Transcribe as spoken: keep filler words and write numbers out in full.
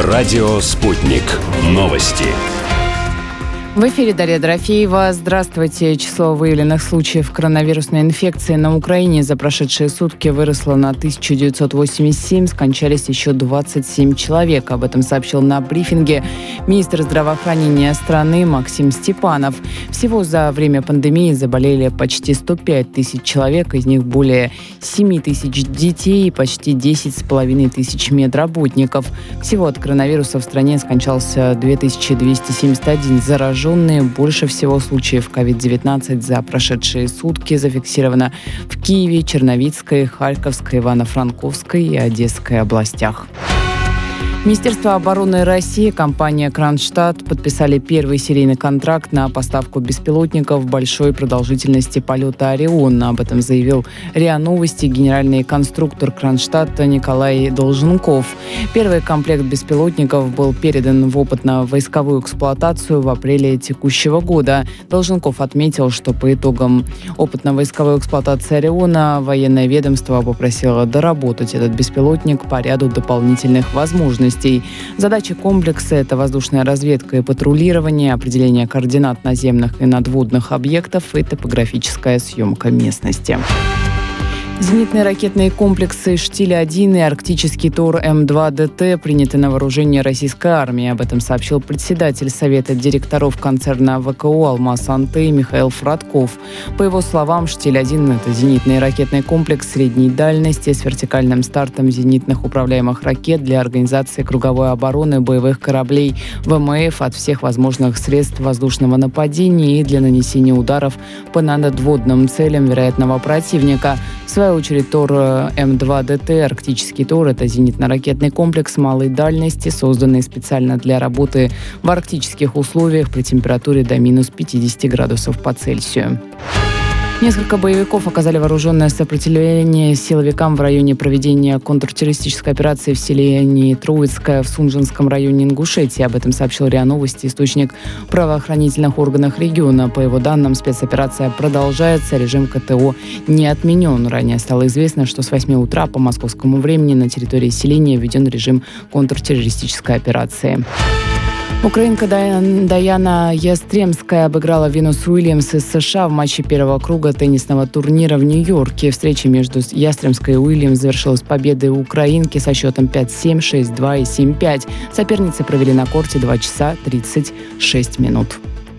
Радио «Спутник». Новости. В эфире Дарья Дорофеева. Здравствуйте. Число выявленных случаев коронавирусной инфекции на Украине за прошедшие сутки выросло на тысячу девятьсот восемьдесят семь, скончались еще двадцать семь человек. Об этом сообщил на брифинге министр здравоохранения страны Максим Степанов. Всего за время пандемии заболели почти сто пять тысяч человек, из них более семь тысяч детей и почти десять с половиной тысяч медработников. Всего от коронавируса в стране скончался две тысячи двести семьдесят один зараженный. Больше всего случаев ковид девятнадцать за прошедшие сутки зафиксировано в Киеве, Черновицкой, Харьковской, Ивано-Франковской и Одесской областях. Министерство обороны России и компания «Кронштадт» подписали первый серийный контракт на поставку беспилотников большой продолжительности полета «Орион». Об этом заявил РИА Новости генеральный конструктор «Кронштадта» Николай Долженков. Первый комплект беспилотников был передан в опытно-войсковую эксплуатацию в апреле текущего года. Долженков отметил, что по итогам опытно-войсковой эксплуатации «Ориона» военное ведомство попросило доработать этот беспилотник по ряду дополнительных возможностей. Задачи комплекса – это воздушная разведка и патрулирование, определение координат наземных и надводных объектов и топографическая съемка местности. Зенитные ракетные комплексы «Штиль-один» и арктический ТОР Эм два Дэ Тэ приняты на вооружение российской армии. Об этом сообщил председатель Совета директоров концерна вэ ка о «Алмаз-Антей» Михаил Фродков. По его словам, «Штиль-один» — это зенитный ракетный комплекс средней дальности с вертикальным стартом зенитных управляемых ракет для организации круговой обороны боевых кораблей вэ эм эф от всех возможных средств воздушного нападения и для нанесения ударов по надводным целям вероятного противника. В свою очередь, ТОР Эм два Дэ Тэ, арктический ТОР, это зенитно-ракетный комплекс малой дальности, созданный специально для работы в арктических условиях при температуре до минус пятьдесят градусов по Цельсию. Несколько боевиков оказали вооруженное сопротивление силовикам в районе проведения контртеррористической операции в селении Троицкое в Сунжинском районе Ингушетии. Об этом сообщил РИА Новости источник в правоохранительных органах региона. По его данным, спецоперация продолжается, режим ка тэ о не отменен. Ранее стало известно, что с восьми утра по московскому времени на территории селения введен режим контртеррористической операции. Украинка Даяна Ястремская обыграла Венус Уильямс из США в матче первого круга теннисного турнира в Нью-Йорке. Встреча между Ястремской и Уильямс завершилась победой украинки со счетом пять семь, шесть два и семь пять. Соперницы провели на корте два часа тридцать шесть минут.